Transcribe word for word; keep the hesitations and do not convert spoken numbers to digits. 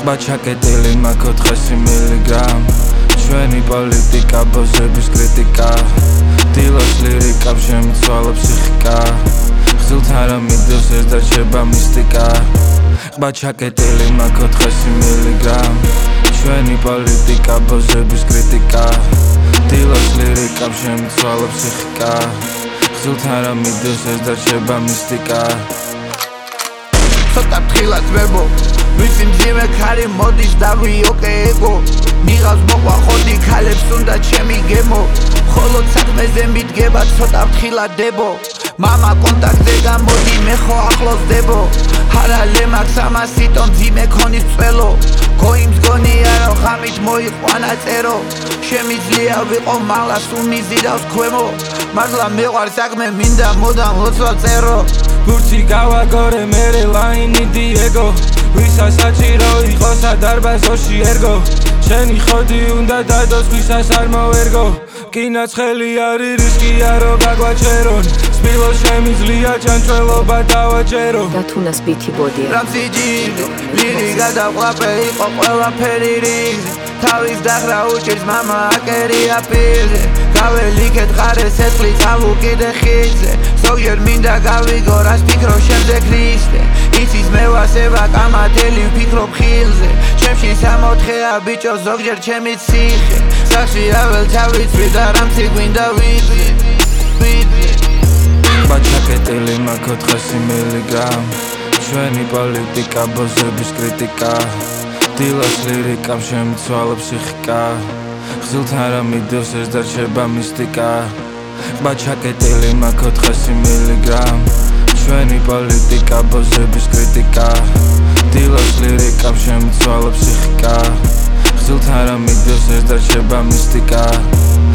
ყბა ჩაკეტილი მაქვს ოთხასი მილიგრამ ჩვენი პოლიტიკა ბოზების კრიტიკა დილოს ლირიკა შემიცვალა ფსიქიკა ხზილთან რა მიდევს ეს დარჩება მისტიკა ყბა ჩაკეტილი მაქვს ოთხასი მილიგრამ ჩვენი პოლიტიკა ბოზების კრიტიკა დილოს ლირიკა შემიცვალა ფსიქიკა ხზილთან რა მიდევს ეს დარჩება მისტიკა ცოტა ფრთხილად ვებო ვიცი მძიმე ქარი მოდის დავიოკე ეგო ნიღავს მოყვა ხოდი ქალებს უნდა ჩემი გემო ხოლოდ საქმეზე მიდგება ცოტა ფრთხილად დებო მამა კონტაქტზე გამოდი მე ხო ახლოს დებო არა ლემაქს ამასიტო მძიმე ქონის წველო გოიმს გონია რომ ხამით მოიყვანა წერო შემიძლია ვიყო მალას უმიზიდავს ქვემო მართლა მეყვარ საქმე მინდა მოდამ ლოცვა წერო ბურთი გავაგორე მერე ლაინი დიეგო ვისაც საჭირო იყოს ადარბაზოში ერგო შენი ხოდი უნდა დადოს ვისაც არ მოვერგო კინაცხელი არის რისკია რომ გაგვაჩერონ სპილო შემიძლია ჩანჩველობა დავაჭერო და თუნას ბითი ბოდია რამსიჯი ლირიკა და ყვაპე იყო ყველაფერი რიგზე თავის დახრა უჭირს მამა აკერია პირზე გაველიქეთ ხარეს ცეცხლი წავუკიდე ხიდზე ზოგჯერ მინდა გავიგო რას ფიქრობ შემდეგ ქრისტე იცის მე ვასება კამათელი ვფიქრობ ხილზე ჩემში სამოთხეა ბიჭო ზოგჯერ ჩემი ციხე სახში რაվել თავიცვი და რამცი გვინდა ვიძი ვიძი ყბა ჩაკეტილი მაქვს ოთხასი მილიგრამ ჩვენი პოლიტიკა ბოზების კრიტიკა დილოს ლირიკა შემიცვალა ფსიქიკა ხზილთან რა მიდევს ეს დარჩება მისტიკა ყბა ჩაკეტილი მაქვს ოთხასი მილიგრამ ჩვენი პოლიტიკა ბოზების კრიტიკა დილოს ლირიკა შემიცვალა ფსიქიკა ხზილთან რა მიდევს ეს დარჩება მისტიკა